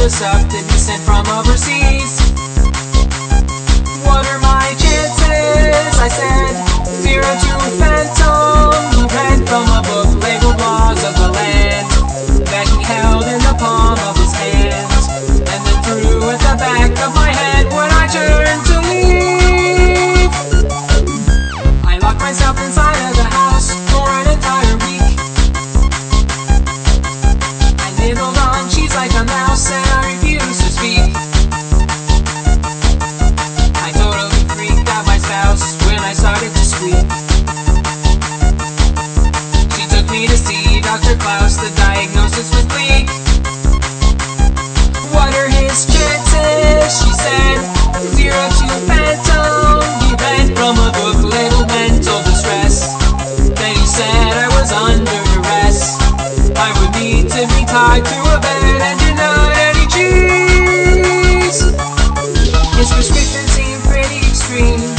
was up to be sent from overseas. What are my chances? I said, 0 to phantom. He read from a book labeled Laws of the Land that he held in the palm of his hand, and then threw at the back of my head when I turned to leave. I locked myself inside of the house for an entire week. I nibbled on cheese like a mouse and I refused to speak. I totally freaked out my spouse when I started to squeak. She took me to see Dr. Klaus, the diagnosis was bleak. What are his chances? She said, 0 to phantom. He read from a book labeled Mental Distress. Then he said I was under duress. I would need to be tied to a bed and denied any cheese. His prescription seemed pretty extreme.